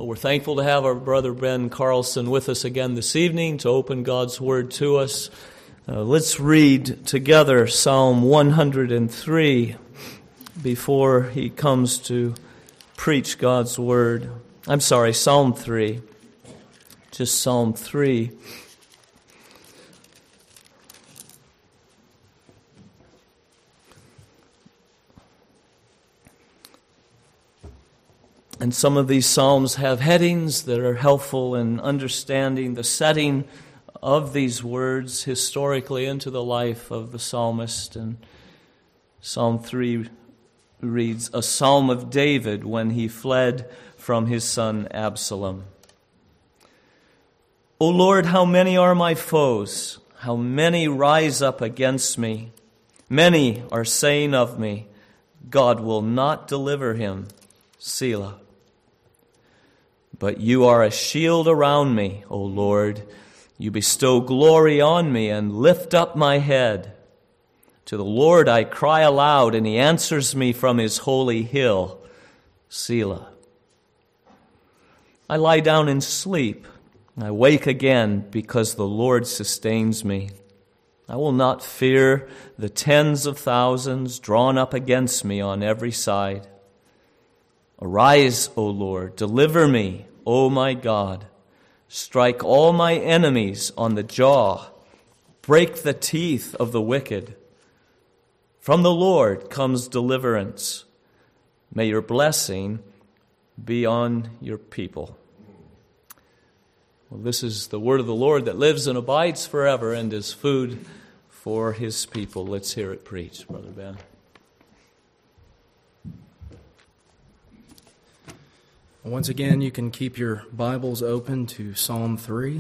We're thankful to have our brother Ben Carlson with us again this evening to open God's Word to us. Let's read together Psalm 103 before he comes to preach God's Word. I'm sorry, Psalm 3. Just Psalm 3. And some of these psalms have headings that are helpful in understanding the setting of these words historically into the life of the psalmist. And Psalm 3 reads, "A psalm of David when he fled from his son Absalom. O Lord, how many are my foes? How many rise up against me? Many are saying of me, God will not deliver him. Selah. But you are a shield around me, O Lord. You bestow glory on me and lift up my head. To the Lord I cry aloud, and he answers me from his holy hill. Selah. I lie down and sleep. I wake again because the Lord sustains me. I will not fear the tens of thousands drawn up against me on every side. Arise, O Lord, deliver me, O my God. Strike all my enemies on the jaw. Break the teeth of the wicked. From the Lord comes deliverance. May your blessing be on your people." Well, this is the word of the Lord that lives and abides forever and is food for his people. Let's hear it preached, Brother Ben. Once again, you can keep your Bibles open to Psalm 3.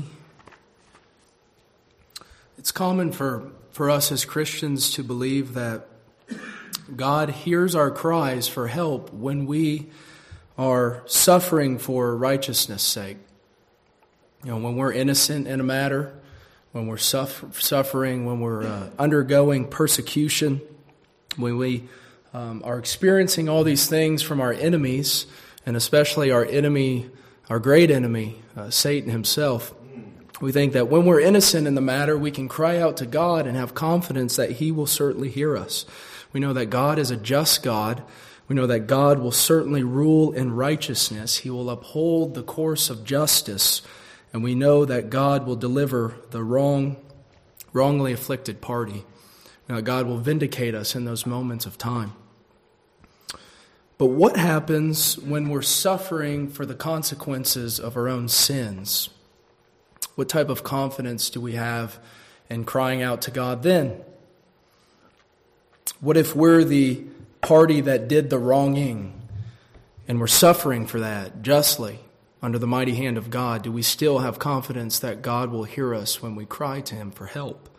It's common for us as Christians to believe that God hears our cries for help when we are suffering for righteousness' sake. You know, when we're innocent in a matter, when we're suffering, when we're undergoing persecution, when we are experiencing all these things from our enemies, and especially our enemy, our great enemy, Satan himself, we think that when we're innocent in the matter, we can cry out to God and have confidence that he will certainly hear us. We know that God is a just God. We know that God will certainly rule in righteousness. He will uphold the course of justice. And we know that God will deliver the wrongly afflicted party. Now, God will vindicate us in those moments of time. But what happens when we're suffering for the consequences of our own sins? What type of confidence do we have in crying out to God then? What if we're the party that did the wronging and we're suffering for that justly under the mighty hand of God? Do we still have confidence that God will hear us when we cry to him for help?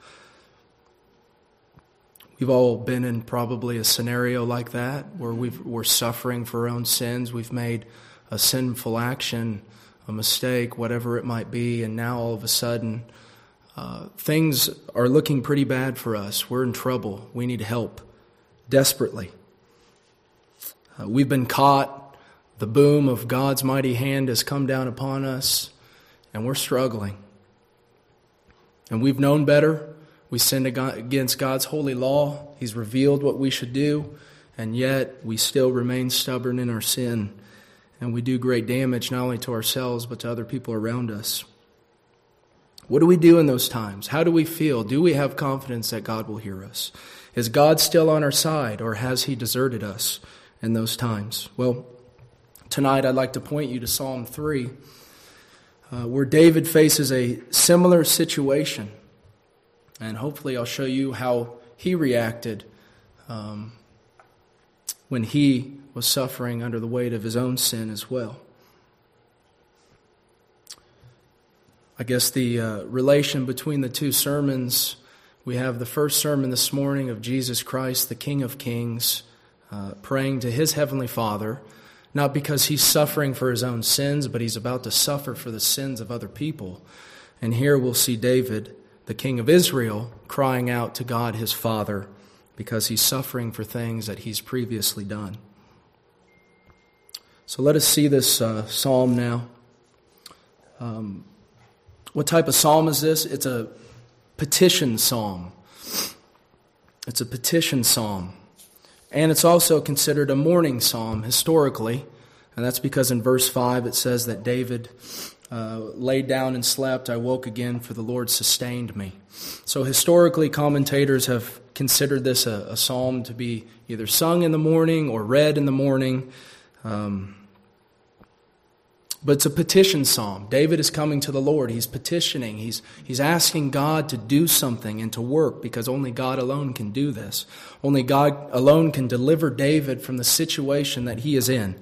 We've all been in probably a scenario like that where we're suffering for our own sins. We've made a sinful action, a mistake, whatever it might be, and now all of a sudden things are looking pretty bad for us. We're in trouble. We need help desperately. We've been caught. The boom of God's mighty hand has come down upon us, and we're struggling. And we've known better. We sinned against God's holy law. He's revealed what we should do, and yet we still remain stubborn in our sin. And we do great damage not only to ourselves, but to other people around us. What do we do in those times? How do we feel? Do we have confidence that God will hear us? Is God still on our side, or has he deserted us in those times? Well, tonight I'd like to point you to Psalm 3, where David faces a similar situation. And hopefully I'll show you how he reacted when he was suffering under the weight of his own sin as well. I guess the relation between the two sermons, we have the first sermon this morning of Jesus Christ, the King of Kings, praying to his heavenly Father, not because he's suffering for his own sins, but he's about to suffer for the sins of other people. And here we'll see David, the King of Israel, crying out to God his Father because he's suffering for things that he's previously done. So let us see this psalm now. What type of psalm is this? It's a petition psalm. It's a petition psalm. And it's also considered a mourning psalm historically. And that's because in verse 5 it says that David laid down and slept. I woke again, for the Lord sustained me. So historically, commentators have considered this a psalm to be either sung in the morning or read in the morning. But it's a petition psalm. David is coming to the Lord. He's petitioning. He's asking God to do something and to work, because only God alone can do this. Only God alone can deliver David from the situation that he is in.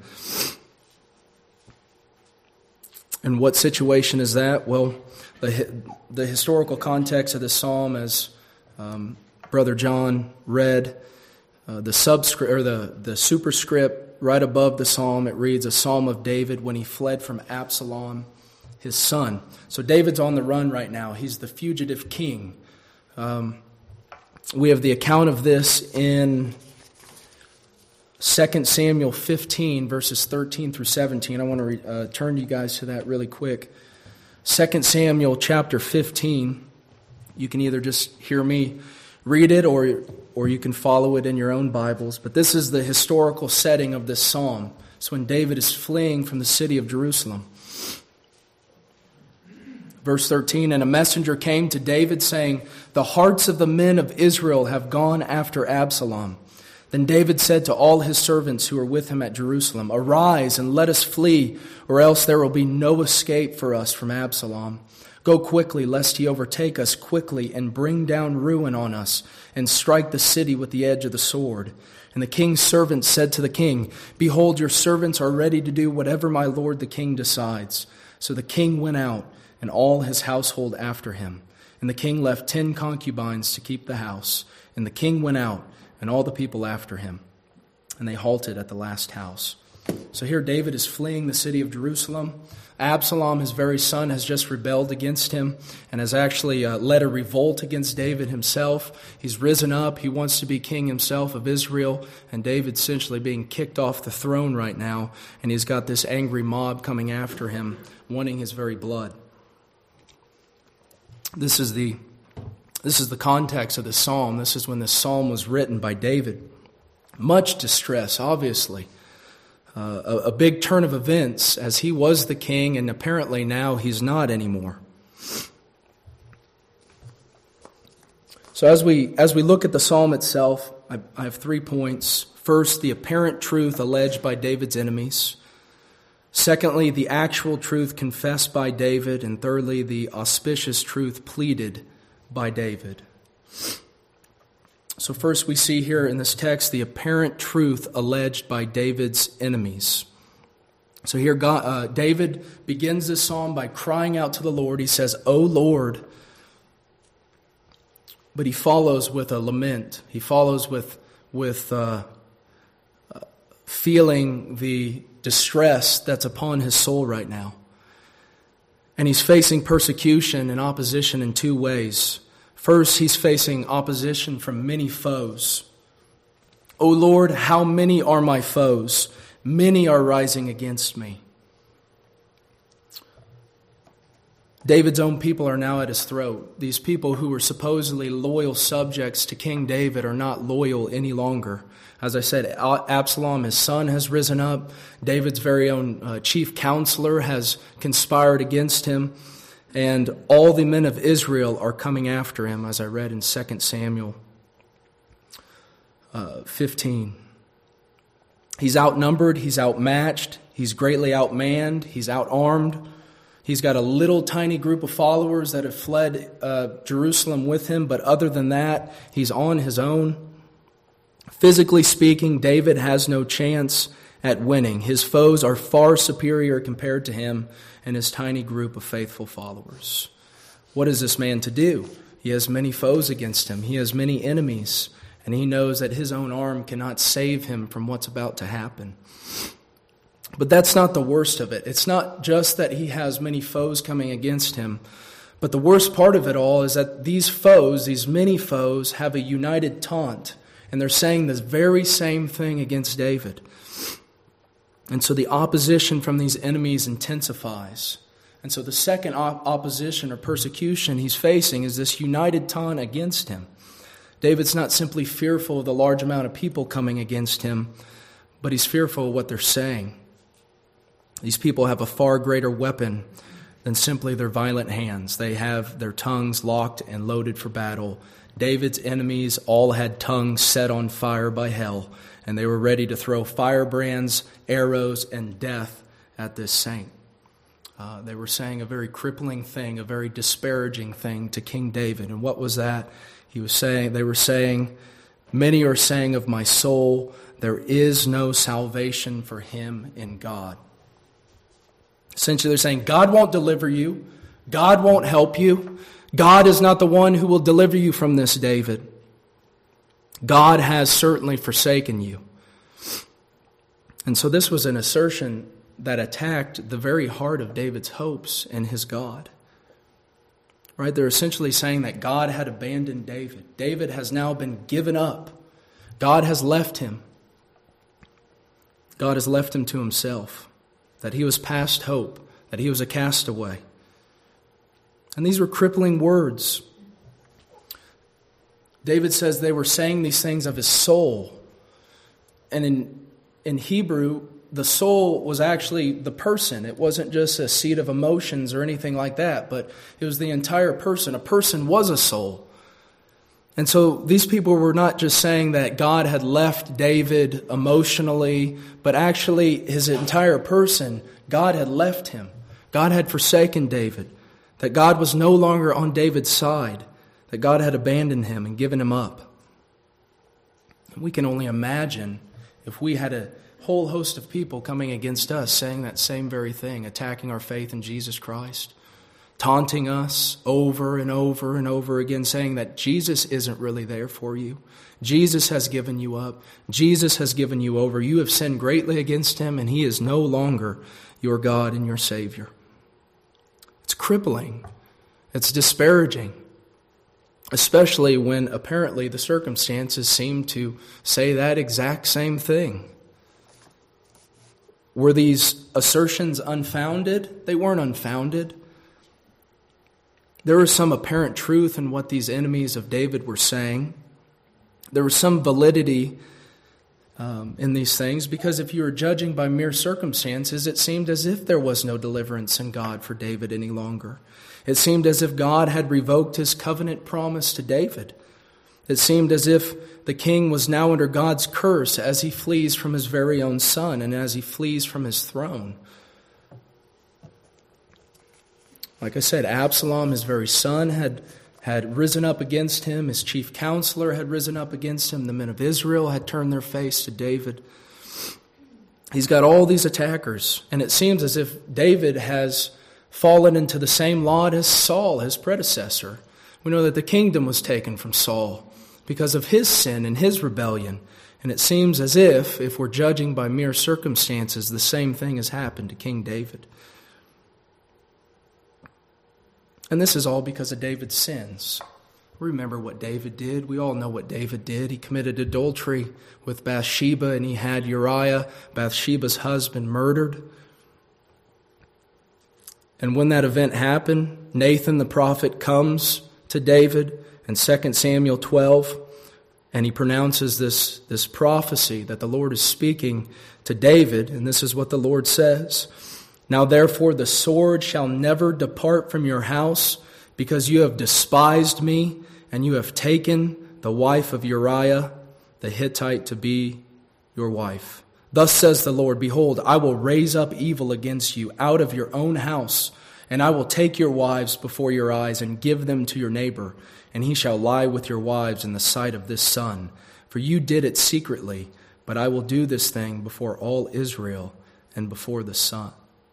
And what situation is that? Well, the historical context of this psalm, as Brother John read, the subscript or the superscript right above the psalm, it reads, a psalm of David when he fled from Absalom, his son. So David's on the run right now. He's the fugitive king. We have the account of this in 2 Samuel 15, verses 13 through 17. I want to turn you guys to that really quick. 2 Samuel chapter 15. You can either just hear me read it or you can follow it in your own Bibles. But this is the historical setting of this psalm. It's when David is fleeing from the city of Jerusalem. Verse 13, and a messenger came to David saying, the hearts of the men of Israel have gone after Absalom. Then David said to all his servants who were with him at Jerusalem, arise and let us flee, or else there will be no escape for us from Absalom. Go quickly, lest he overtake us quickly and bring down ruin on us and strike the city with the edge of the sword. And the king's servants said to the king, behold, your servants are ready to do whatever my lord the king decides. So the king went out, and all his household after him. And the king left 10 concubines to keep the house. And the king went out, and all the people after him. And they halted at the last house. So here David is fleeing the city of Jerusalem. Absalom, his very son, has just rebelled against him and has actually led a revolt against David himself. He's risen up. He wants to be king himself of Israel. And David's essentially being kicked off the throne right now. And he's got this angry mob coming after him, wanting his very blood. This is the context of the psalm. This is when the psalm was written by David. Much distress, obviously. A big turn of events, as he was the king, and apparently now he's not anymore. So as we look at the psalm itself, I have 3 points. First, the apparent truth alleged by David's enemies. Secondly, the actual truth confessed by David. And thirdly, the auspicious truth pleaded by David. So first we see here in this text the apparent truth alleged by David's enemies. So here David begins this psalm by crying out to the Lord. He says, O Lord. But he follows with a lament. He follows with feeling the distress that's upon his soul right now. And he's facing persecution and opposition in 2 ways. First, he's facing opposition from many foes. O Lord, how many are my foes? Many are rising against me. David's own people are now at his throat. These people who were supposedly loyal subjects to King David are not loyal any longer. As I said, Absalom, his son, has risen up. David's very own chief counselor has conspired against him. And all the men of Israel are coming after him, as I read in 2 Samuel 15. He's outnumbered, he's outmatched, he's greatly outmanned, he's outarmed. He's got a little tiny group of followers that have fled Jerusalem with him, but other than that, he's on his own. Physically speaking, David has no chance at winning. His foes are far superior compared to him and his tiny group of faithful followers. What is this man to do? He has many foes against him. He has many enemies, and he knows that his own arm cannot save him from what's about to happen. But that's not the worst of it. It's not just that he has many foes coming against him, but the worst part of it all is that these foes, these many foes, have a united taunt, and they're saying this very same thing against David. And so the opposition from these enemies intensifies. And so the second opposition or persecution he's facing is this united taunt against him. David's not simply fearful of the large amount of people coming against him, but he's fearful of what they're saying. These people have a far greater weapon than simply their violent hands. They have their tongues locked and loaded for battle. David's enemies all had tongues set on fire by hell, and they were ready to throw firebrands, arrows, and death at this saint. They were saying a very crippling thing, a very disparaging thing to King David. And what was that? They were saying, many are saying of my soul, there is no salvation for him in God. Essentially, they're saying, God won't deliver you. God won't help you. God is not the one who will deliver you from this, David. God has certainly forsaken you. And so this was an assertion that attacked the very heart of David's hopes in his God. Right? They're essentially saying that God had abandoned David. David has now been given up. God has left him. God has left him to himself. That he was past hope. That he was a castaway. And these were crippling words. David says they were saying these things of his soul. And in Hebrew, the soul was actually the person. It wasn't just a seat of emotions or anything like that, but it was the entire person. A person was a soul. And so these people were not just saying that God had left David emotionally, but actually his entire person, God had left him. God had forsaken David. That God was no longer on David's side. That God had abandoned him and given him up. And we can only imagine if we had a whole host of people coming against us saying that same very thing, attacking our faith in Jesus Christ, taunting us over and over and over again, saying that Jesus isn't really there for you. Jesus has given you up. Jesus has given you over. You have sinned greatly against him, and he is no longer your God and your Savior. It's crippling. It's disparaging, especially when apparently the circumstances seem to say that exact same thing. Were these assertions unfounded? They weren't unfounded. There was some apparent truth in what these enemies of David were saying. There was some validity in these things, because if you were judging by mere circumstances, it seemed as if there was no deliverance in God for David any longer. It seemed as if God had revoked his covenant promise to David. It seemed as if the king was now under God's curse as he flees from his very own son and as he flees from his throne. Like I said, Absalom, his very son, had risen up against him. His chief counselor had risen up against him. The men of Israel had turned their face to David. He's got all these attackers, and it seems as if David has fallen into the same lot as Saul, his predecessor. We know that the kingdom was taken from Saul because of his sin and his rebellion. And it seems as if we're judging by mere circumstances, the same thing has happened to King David. And this is all because of David's sins. Remember what David did. We all know what David did. He committed adultery with Bathsheba, and he had Uriah, Bathsheba's husband, murdered. And when that event happened, Nathan the prophet comes to David in 2 Samuel 12, and he pronounces this prophecy that the Lord is speaking to David, and this is what the Lord says. Now therefore the sword shall never depart from your house, because you have despised me, and you have taken the wife of Uriah the Hittite to be your wife. Thus says the Lord, behold, I will raise up evil against you out of your own house, and I will take your wives before your eyes and give them to your neighbor, and he shall lie with your wives in the sight of this sun. For you did it secretly, but I will do this thing before all Israel and before the sun.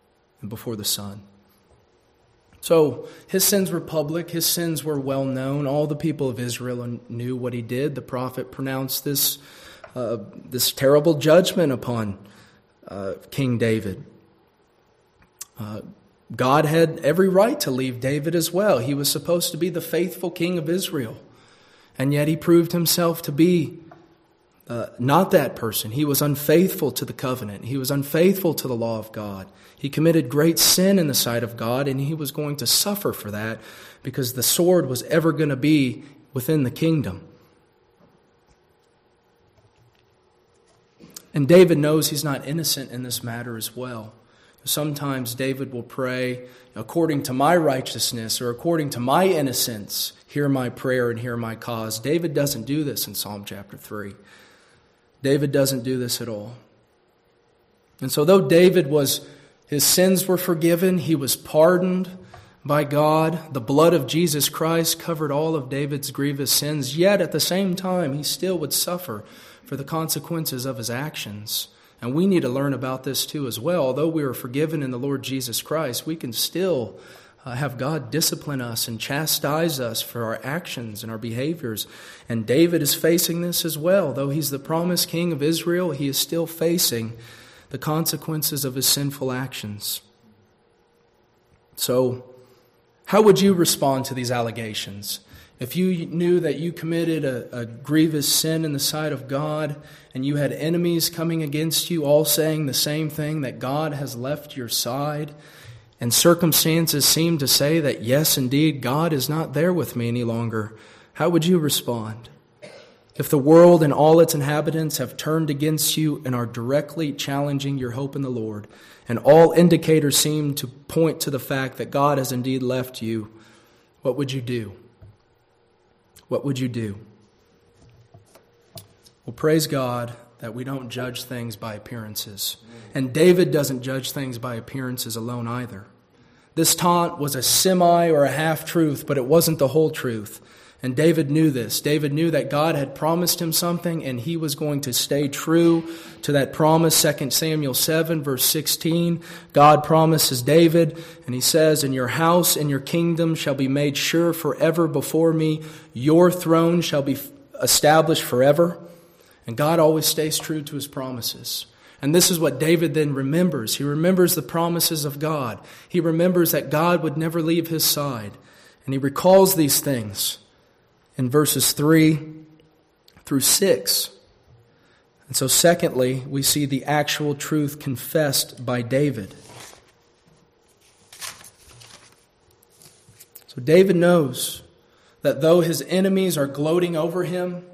So his sins were public. His sins were well known. All the people of Israel knew what he did. The prophet pronounced this terrible judgment upon King David. God had every right to leave David as well. He was supposed to be the faithful king of Israel. And yet he proved himself to be not that person. He was unfaithful to the covenant. He was unfaithful to the law of God. He committed great sin in the sight of God, and he was going to suffer for that because the sword was ever going to be within the kingdom. And David knows he's not innocent in this matter as well. Sometimes David will pray, according to my righteousness or according to my innocence, hear my prayer and hear my cause. David doesn't do this in Psalm chapter 3. David doesn't do this at all. And so though his sins were forgiven, he was pardoned by God. The blood of Jesus Christ covered all of David's grievous sins, yet at the same time he still would suffer for the consequences of his actions. And we need to learn about this too as well. Although we are forgiven in the Lord Jesus Christ, we can still have God discipline us and chastise us for our actions and our behaviors. And David is facing this as well. Though he's the promised king of Israel, he is still facing the consequences of his sinful actions. So, how would you respond to these allegations? If you knew that you committed a grievous sin in the sight of God, and you had enemies coming against you, all saying the same thing, that God has left your side, and circumstances seem to say that, yes, indeed, God is not there with me any longer, how would you respond? If the world and all its inhabitants have turned against you and are directly challenging your hope in the Lord, and all indicators seem to point to the fact that God has indeed left you, what would you do? What would you do? Well, praise God that we don't judge things by appearances. And David doesn't judge things by appearances alone either. This taunt was a semi or a half-truth, but it wasn't the whole truth. And David knew this. David knew that God had promised him something, and he was going to stay true to that promise. 2 Samuel 7, verse 16, God promises David, and he says, "And your house and your kingdom shall be made sure forever before me. Your throne shall be established forever." And God always stays true to his promises. And this is what David then remembers. He remembers the promises of God. He remembers that God would never leave his side. And he recalls these things in verses 3 through 6. And so secondly, we see the actual truth confessed by David. So David knows that though his enemies are gloating over him,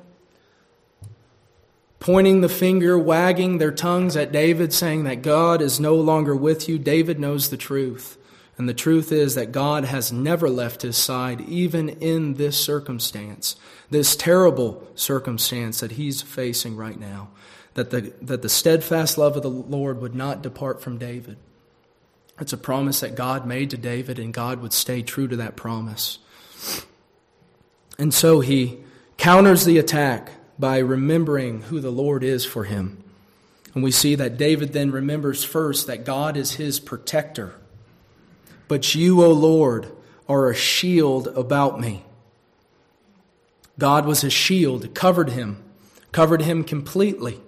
pointing the finger, wagging their tongues at David, saying that God is no longer with you, David knows the truth. And the truth is that God has never left his side, even in this circumstance, this terrible circumstance that he's facing right now, that the steadfast love of the Lord would not depart from David. It's a promise that God made to David, and God would stay true to that promise. And so he counters the attack by remembering who the Lord is for him. And we see that David then remembers first that God is his protector. "But you, O Lord, are a shield about me." God was his shield, covered him completely.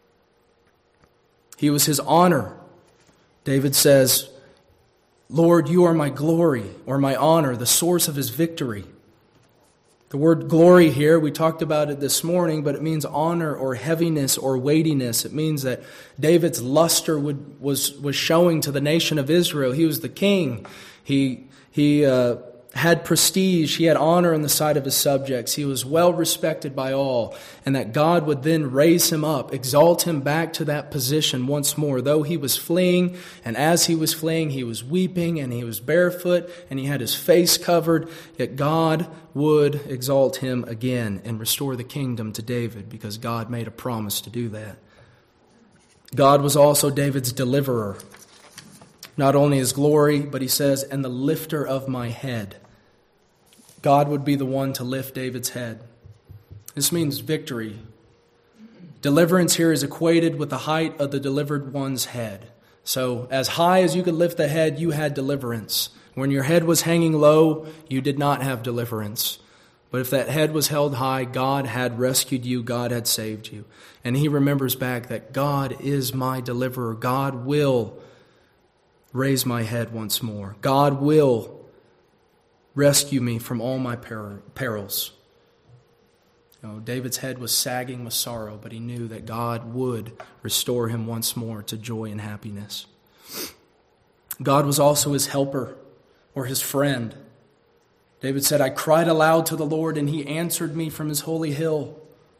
He was his honor. David says, "Lord, you are my glory," or my honor, the source of his victory. The word glory here, we talked about it this morning, but it means honor or heaviness or weightiness. It means that David's luster was showing to the nation of Israel. He was the king. He had prestige. He had honor in the sight of his subjects. He was well respected by all. And that God would then raise him up, exalt him back to that position once more. Though he was fleeing, and as he was fleeing, he was weeping, and he was barefoot, and he had his face covered, yet God would exalt him again and restore the kingdom to David, because God made a promise to do that. God was also David's deliverer. Not only his glory, but he says, "and the lifter of my head." God would be the one to lift David's head. This means victory. Deliverance here is equated with the height of the delivered one's head. So as high as you could lift the head, you had deliverance. When your head was hanging low, you did not have deliverance. But if that head was held high, God had rescued you, God had saved you. And he remembers back that God is my deliverer. God will raise my head once more. God will rescue me from all my perils. David's head was sagging with sorrow, but he knew that God would restore him once more to joy and happiness. God was also his helper or his friend. David said, I cried aloud to the Lord, and he answered me from his holy hill.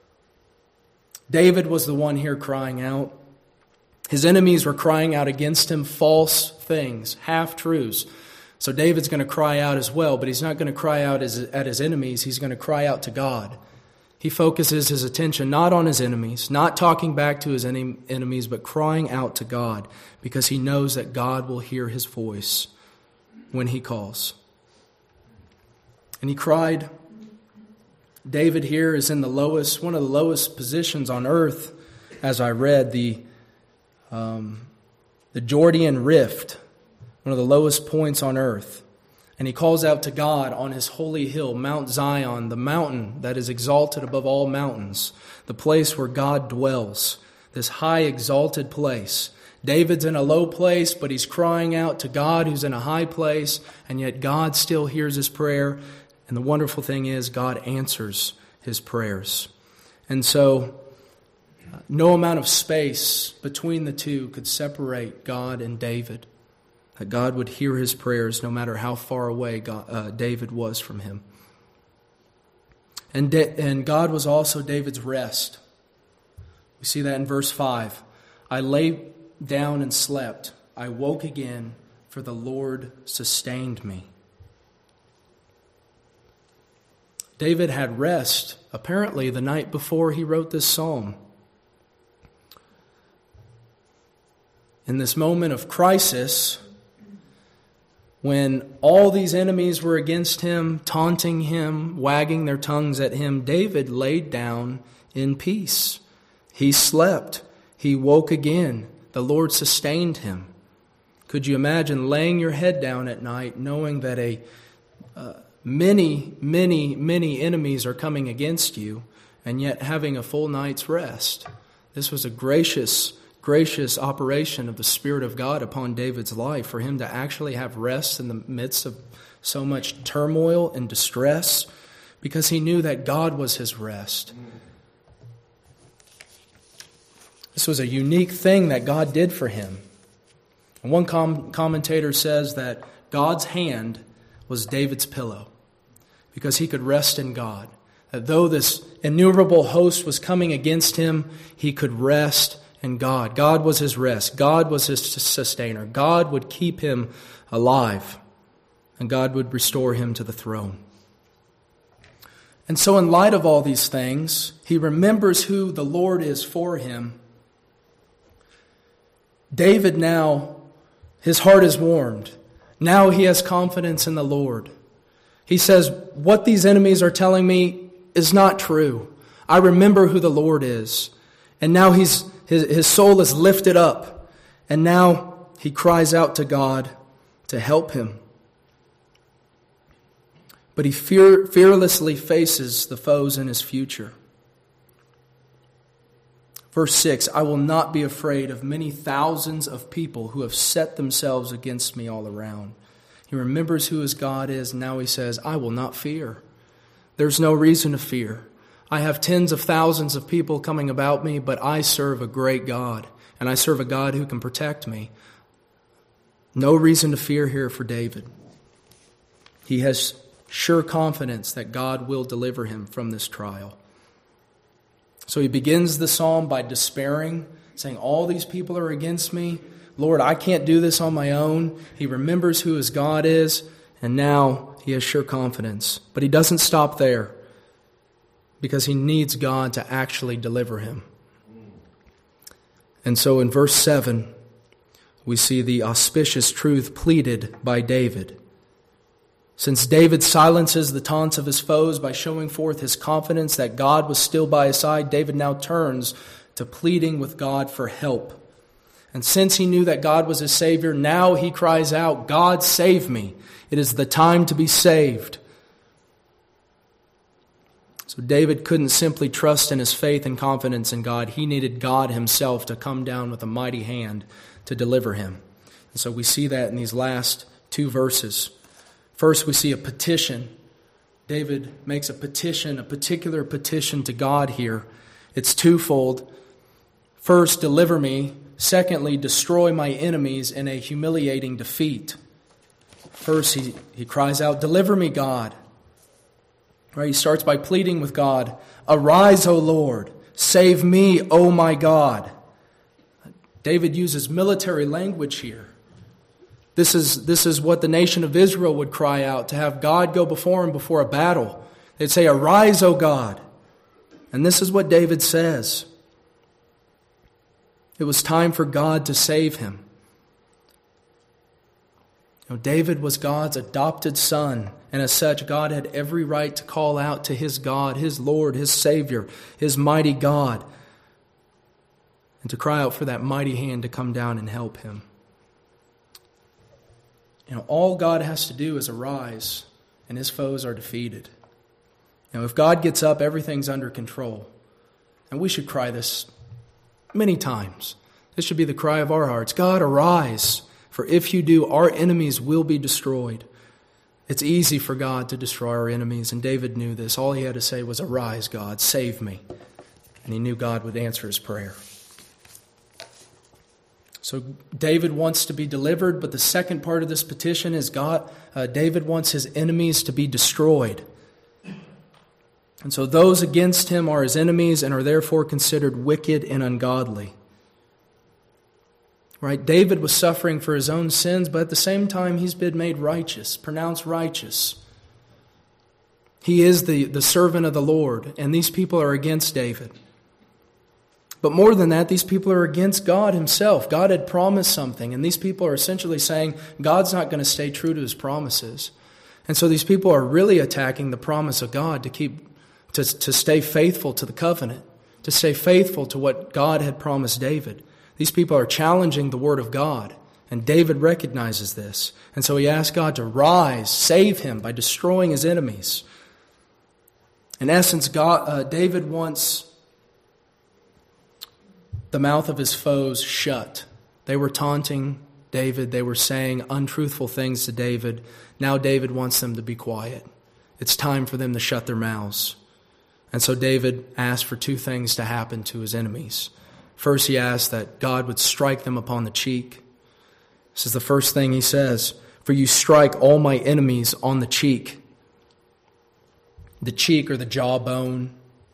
David was the one here crying out. His enemies were crying out against him false things, half-truths. So David's going to cry out as well, but he's not going to cry out at his enemies. He's going to cry out to God. He focuses his attention not on his enemies, not talking back to his enemies, but crying out to God because he knows that God will hear his voice when he calls. And he cried. David here is in one of the lowest positions on earth, as I read, the Jordan Rift, one of the lowest points on earth. And he calls out to God on his holy hill, Mount Zion, the mountain that is exalted above all mountains, the place where God dwells, this high exalted place. David's in a low place, but he's crying out to God who's in a high place, and yet God still hears his prayer. And the wonderful thing is God answers his prayers. And so no amount of space between the two could separate God and David. That God would hear his prayers no matter how far away David was from him. And God was also David's rest. We see that in verse 5. I lay down and slept. I woke again, for the Lord sustained me. David had rest, apparently, the night before he wrote this psalm. In this moment of crisis, when all these enemies were against him, taunting him, wagging their tongues at him, David laid down in peace. He slept. He woke again. The Lord sustained him. Could you imagine laying your head down at night knowing that many enemies are coming against you, and yet having a full night's rest? This was a gracious operation of the Spirit of God upon David's life, for him to actually have rest in the midst of so much turmoil and distress, because he knew that God was his rest. This was a unique thing that God did for him. And one commentator says that God's hand was David's pillow, because he could rest in God. That though this innumerable host was coming against him, he could rest in God. God was his rest. God was his sustainer. God would keep him alive, and God would restore him to the throne. And so in light of all these things, he remembers who the Lord is for him. David now, his heart is warmed. Now he has confidence in the Lord. He says, what these enemies are telling me is not true. I remember who the Lord is. And now his soul is lifted up. And now he cries out to God to help him. But he fearlessly faces the foes in his future. Verse 6, I will not be afraid of many thousands of people who have set themselves against me all around. He remembers who his God is, and now he says, I will not fear. There's no reason to fear. I have tens of thousands of people coming about me, but I serve a great God, and I serve a God who can protect me. No reason to fear here for David. He has sure confidence that God will deliver him from this trial. So he begins the psalm by despairing, saying, all these people are against me. Lord, I can't do this on my own. He remembers who his God is, and now he has sure confidence. But he doesn't stop there, because he needs God to actually deliver him. And so in verse 7, we see the auspicious truth pleaded by David. Since David silences the taunts of his foes by showing forth his confidence that God was still by his side, David now turns to pleading with God for help. And since he knew that God was his Savior, now he cries out, God, save me. It is the time to be saved. So David couldn't simply trust in his faith and confidence in God. He needed God himself to come down with a mighty hand to deliver him. And so we see that in these last two verses. First, we see a petition David makes a particular petition to God here. It's twofold. First, deliver me. Secondly, destroy my enemies in a humiliating defeat. First, he cries out, deliver me, God. Right, he starts by pleading with God, arise, O Lord, save me, O my God. David uses military language here. This is what the nation of Israel would cry out, to have God go before him before a battle. They'd say, arise, O God. And this is what David says. It was time for God to save him. David was God's adopted son, and as such, God had every right to call out to his God, his Lord, his Savior, his mighty God, and to cry out for that mighty hand to come down and help him. All God has to do is arise, and his foes are defeated. If God gets up, everything's under control. And we should cry this many times. This should be the cry of our hearts. God, arise, for if you do, our enemies will be destroyed. It's easy for God to destroy our enemies, and David knew this. All he had to say was, arise, God, save me. And he knew God would answer his prayer. So David wants to be delivered, but the second part of this petition is David wants his enemies to be destroyed. And so those against him are his enemies and are therefore considered wicked and ungodly. Right? David was suffering for his own sins, but at the same time he's been made righteous, pronounced righteous. He is the servant of the Lord, and these people are against David. But more than that, these people are against God himself. God had promised something, and these people are essentially saying God's not going to stay true to his promises. And so these people are really attacking the promise of God to stay faithful to the covenant, to stay faithful to what God had promised David. These people are challenging the word of God, and David recognizes this. And so he asks God to rise, save him by destroying his enemies. In essence, David wants the mouth of his foes shut. They were taunting David. They were saying untruthful things to David. Now David wants them to be quiet. It's time for them to shut their mouths. And so David asked for two things to happen to his enemies. First, he asked that God would strike them upon the cheek. This is the first thing he says. For you strike all my enemies on the cheek. The cheek or the jawbone.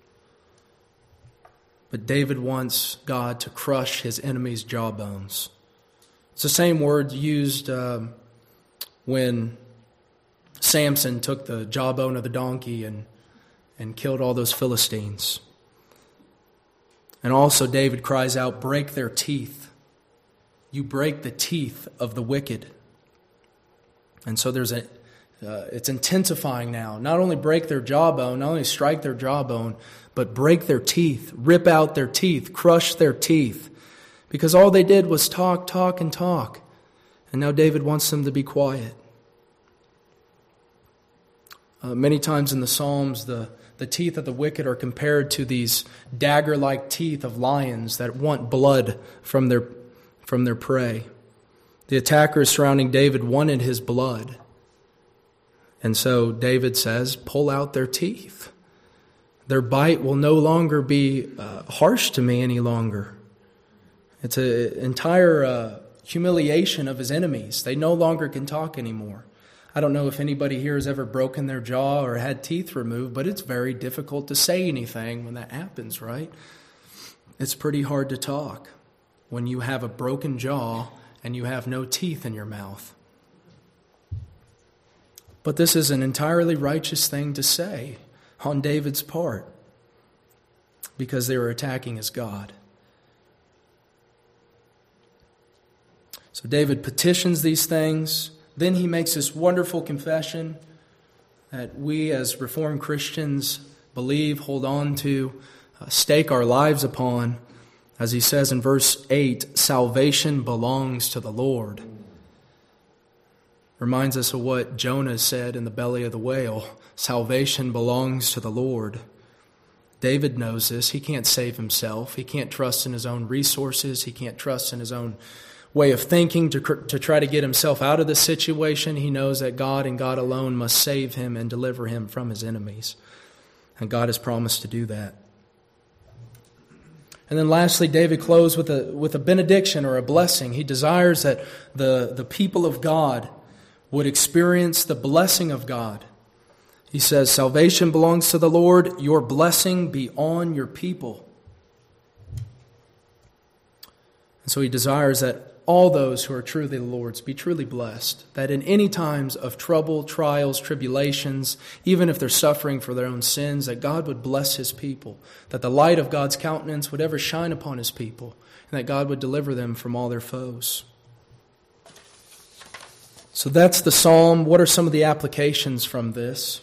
But David wants God to crush his enemies' jawbones. It's the same word used when Samson took the jawbone of the donkey and killed all those Philistines. And also David cries out, break their teeth. You break the teeth of the wicked. And so it's intensifying now. Not only break their jawbone, not only strike their jawbone, but break their teeth, rip out their teeth, crush their teeth. Because all they did was talk, and talk. And now David wants them to be quiet. Many times in the Psalms, the teeth of the wicked are compared to these dagger-like teeth of lions that want blood from their prey. The attackers surrounding David wanted his blood. And so David says, pull out their teeth. Their bite will no longer be harsh to me any longer. It's an entire humiliation of his enemies. They no longer can talk anymore. I don't know if anybody here has ever broken their jaw or had teeth removed, but it's very difficult to say anything when that happens, right? It's pretty hard to talk when you have a broken jaw and you have no teeth in your mouth. But this is an entirely righteous thing to say on David's part because they were attacking his God. So David petitions these things. Then he makes this wonderful confession that we as Reformed Christians believe, hold on to, stake our lives upon. As he says in verse 8, salvation belongs to the Lord. Reminds us of what Jonah said in the belly of the whale. Salvation belongs to the Lord. David knows this. He can't save himself. He can't trust in his own resources. He can't trust in his own way of thinking to try to get himself out of the situation. He knows that God and God alone must save him and deliver him from his enemies. And God has promised to do that. And then lastly, David closed with a benediction or a blessing. He desires that the people of God would experience the blessing of God. He says, "Salvation belongs to the Lord. Your blessing be on your people." And so he desires that all those who are truly the Lord's be truly blessed, that in any times of trouble, trials, tribulations, even if they're suffering for their own sins, that God would bless his people, that the light of God's countenance would ever shine upon his people, and that God would deliver them from all their foes. So that's the psalm. What are some of the applications from this?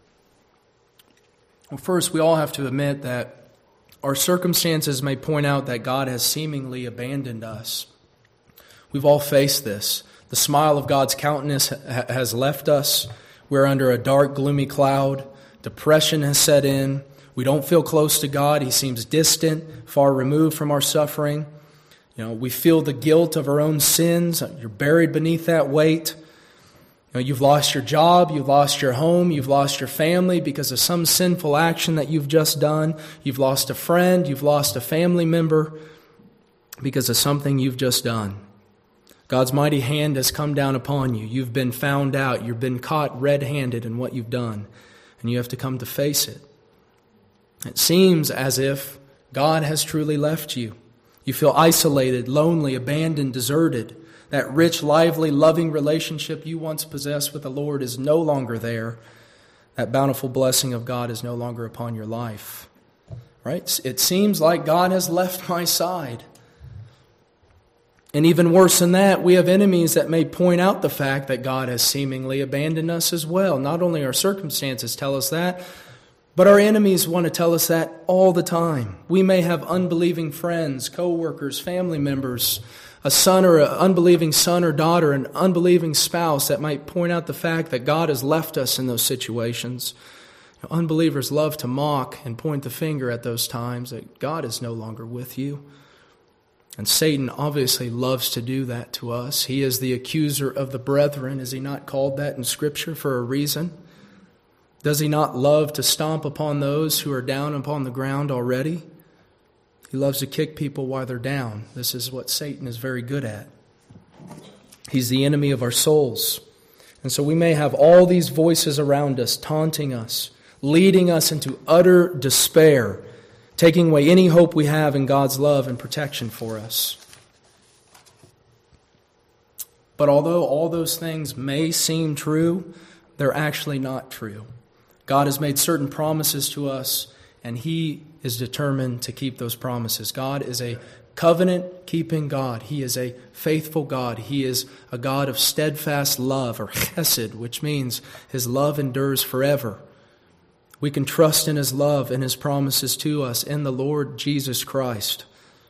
Well, first, we all have to admit that our circumstances may point out that God has seemingly abandoned us. We've all faced this. The smile of God's countenance has left us. We're under a dark, gloomy cloud. Depression has set in. We don't feel close to God. He seems distant, far removed from our suffering. We feel the guilt of our own sins. You're buried beneath that weight. You've lost your job, you've lost your home, you've lost your family because of some sinful action that you've just done. You've lost a friend, you've lost a family member because of something you've just done. God's mighty hand has come down upon you. You've been found out. You've been caught red-handed in what you've done, and you have to come to face it. It seems as if God has truly left you. You feel isolated, lonely, abandoned, deserted. That rich, lively, loving relationship you once possessed with the Lord is no longer there. That bountiful blessing of God is no longer upon your life. Right? It seems like God has left my side. And even worse than that, we have enemies that may point out the fact that God has seemingly abandoned us as well. Not only our circumstances tell us that, but our enemies want to tell us that all the time. We may have unbelieving friends, co-workers, family members, a son or an unbelieving son or daughter, an unbelieving spouse that might point out the fact that God has left us in those situations. Unbelievers love to mock and point the finger at those times that God is no longer with you. And Satan obviously loves to do that to us. He is the accuser of the brethren. Is he not called that in Scripture for a reason? Does he not love to stomp upon those who are down upon the ground already? He loves to kick people while they're down. This is what Satan is very good at. He's the enemy of our souls. And so we may have all these voices around us, taunting us, leading us into utter despair, taking away any hope we have in God's love and protection for us. But although all those things may seem true, they're actually not true. God has made certain promises to us, and He is determined to keep those promises. God is a covenant-keeping God. He is a faithful God. He is a God of steadfast love, or chesed, which means His love endures forever. We can trust in His love and His promises to us in the Lord Jesus Christ.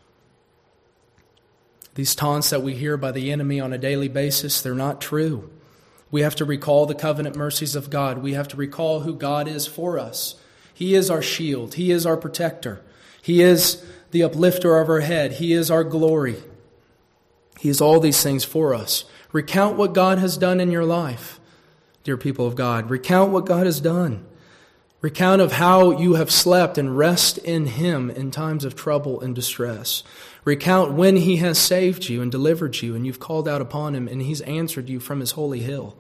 These taunts that we hear by the enemy on a daily basis, they're not true. We have to recall the covenant mercies of God. We have to recall who God is for us. He is our shield. He is our protector. He is the uplifter of our head. He is our glory. He is all these things for us. Recount what God has done in your life, dear people of God. Recount what God has done. Recount of how you have slept and rest in Him in times of trouble and distress. Recount when He has saved you and delivered you and you've called out upon Him and He's answered you from His holy hill.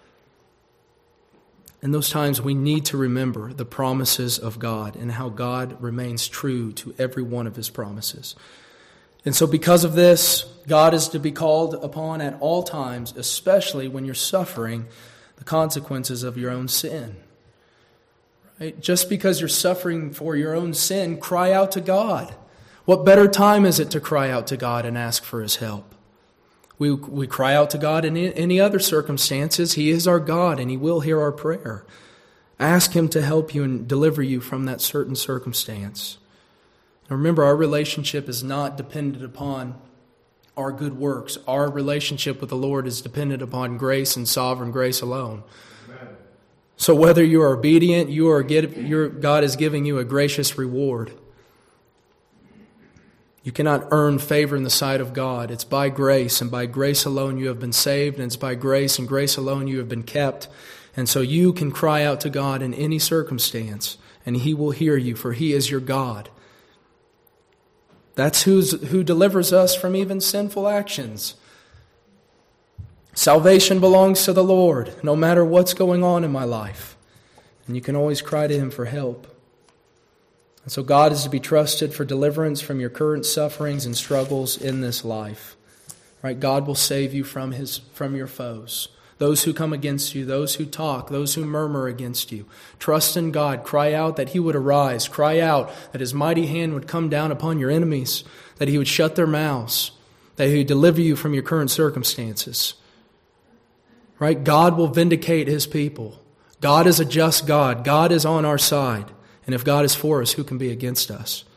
In those times we need to remember the promises of God and how God remains true to every one of His promises. And so because of this, God is to be called upon at all times, especially when you're suffering the consequences of your own sin. Right? Just because you're suffering for your own sin, cry out to God. What better time is it to cry out to God and ask for His help? We cry out to God in any other circumstances. He is our God and He will hear our prayer. Ask Him to help you and deliver you from that certain circumstance. Now remember, our relationship is not dependent upon our good works. Our relationship with the Lord is dependent upon grace and sovereign grace alone. Amen. So whether you are obedient, God is giving you a gracious reward. You cannot earn favor in the sight of God. It's by grace, and by grace alone you have been saved, and it's by grace and grace alone you have been kept. And so you can cry out to God in any circumstance, and He will hear you, for He is your God. That's who delivers us from even sinful actions. Salvation belongs to the Lord, no matter what's going on in my life. And you can always cry to Him for help. And so God is to be trusted for deliverance from your current sufferings and struggles in this life. Right? God will save you from your foes. Those who come against you, those who talk, those who murmur against you. Trust in God. Cry out that He would arise. Cry out that His mighty hand would come down upon your enemies, that He would shut their mouths, that He would deliver you from your current circumstances. Right? God will vindicate His people. God is a just God. God is on our side. And if God is for us, who can be against us?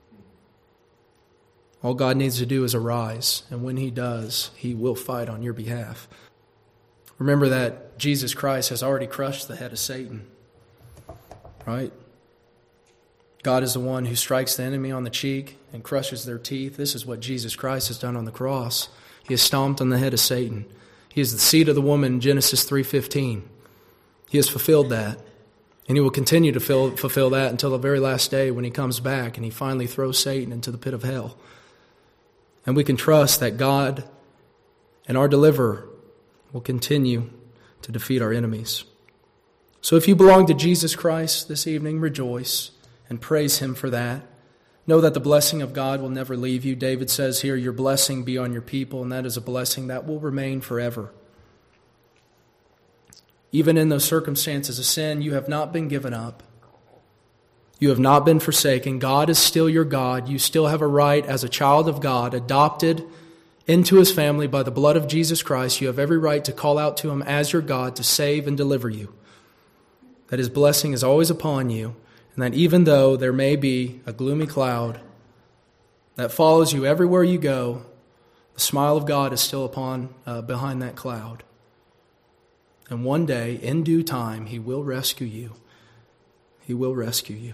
All God needs to do is arise. And when He does, He will fight on your behalf. Remember that Jesus Christ has already crushed the head of Satan. Right? God is the one who strikes the enemy on the cheek and crushes their teeth. This is what Jesus Christ has done on the cross. He has stomped on the head of Satan. He is the seed of the woman in Genesis 3:15. He has fulfilled that. And He will continue to fulfill that until the very last day when He comes back and He finally throws Satan into the pit of hell. And we can trust that God and our deliverer will continue to defeat our enemies. So if you belong to Jesus Christ this evening, rejoice and praise Him for that. Know that the blessing of God will never leave you. David says here, your blessing be on your people, and that is a blessing that will remain forever. Even in those circumstances of sin, you have not been given up. You have not been forsaken. God is still your God. You still have a right as a child of God, adopted into His family by the blood of Jesus Christ. You have every right to call out to Him as your God to save and deliver you. That His blessing is always upon you, and that even though there may be a gloomy cloud that follows you everywhere you go, the smile of God is still behind that cloud. And one day, in due time, He will rescue you. He will rescue you.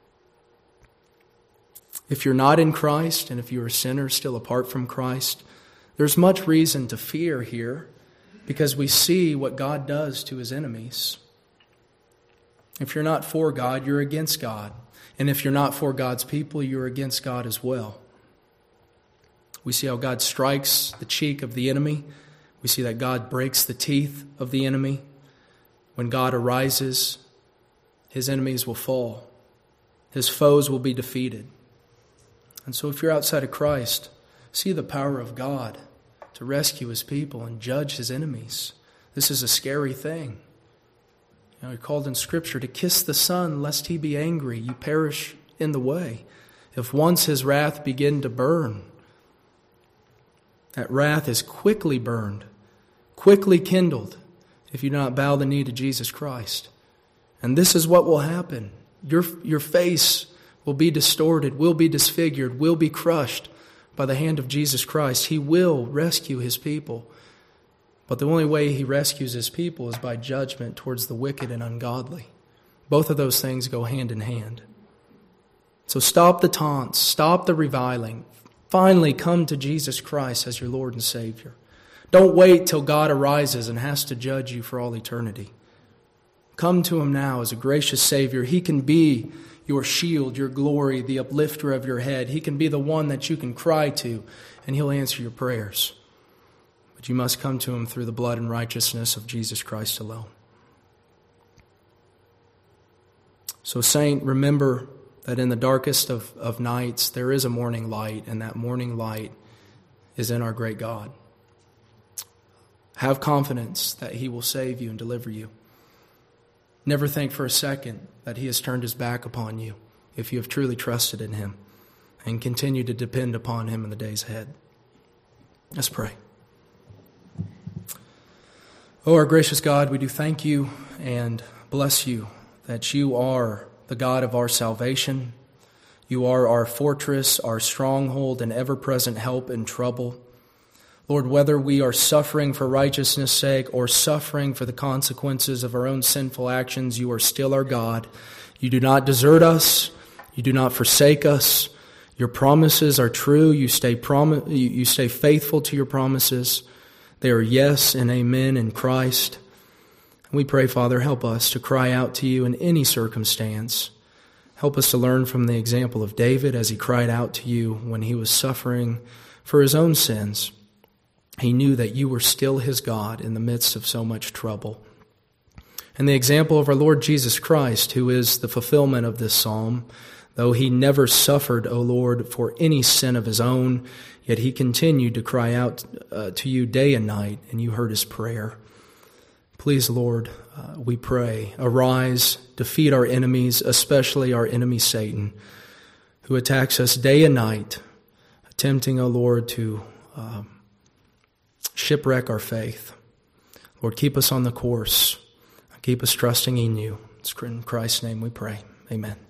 If you're not in Christ, and if you're a sinner still apart from Christ, there's much reason to fear here, because we see what God does to His enemies. If you're not for God, you're against God. And if you're not for God's people, you're against God as well. We see how God strikes the cheek of the enemy. We see that God breaks the teeth of the enemy. When God arises, His enemies will fall. His foes will be defeated. And so if you're outside of Christ, see the power of God to rescue His people and judge His enemies. This is a scary thing. You're called in Scripture to kiss the Son, lest He be angry. You perish in the way. If once His wrath begin to burn, that wrath is quickly burned, quickly kindled, if you do not bow the knee to Jesus Christ. And this is what will happen. Your face will be distorted, will be disfigured, will be crushed by the hand of Jesus Christ. He will rescue His people. But the only way He rescues His people is by judgment towards the wicked and ungodly. Both of those things go hand in hand. So stop the taunts, stop the reviling. Finally come to Jesus Christ as your Lord and Savior. Don't wait till God arises and has to judge you for all eternity. Come to Him now as a gracious Savior. He can be your shield, your glory, the uplifter of your head. He can be the one that you can cry to, and He'll answer your prayers. But you must come to Him through the blood and righteousness of Jesus Christ alone. So, saint, remember that in the darkest of nights, there is a morning light, and that morning light is in our great God. Have confidence that He will save you and deliver you. Never think for a second that He has turned His back upon you if you have truly trusted in Him, and continue to depend upon Him in the days ahead. Let's pray. Oh, our gracious God, we do thank You and bless You that You are the God of our salvation. You are our fortress, our stronghold, and ever-present help in trouble. Lord, whether we are suffering for righteousness' sake or suffering for the consequences of our own sinful actions, You are still our God. You do not desert us. You do not forsake us. Your promises are true. You stay faithful to your promises. They are yes and amen in Christ. We pray, Father, help us to cry out to you in any circumstance. Help us to learn from the example of David as he cried out to you when he was suffering for his own sins. He knew that you were still his God in the midst of so much trouble. And the example of our Lord Jesus Christ, who is the fulfillment of this psalm, though he never suffered, O Lord, for any sin of his own, yet he continued to cry out to you day and night, and you heard his prayer. Please, Lord, we pray, arise, defeat our enemies, especially our enemy Satan, who attacks us day and night, attempting, O Lord, to shipwreck our faith. Lord, keep us on the course. Keep us trusting in you. It's in Christ's name we pray. Amen.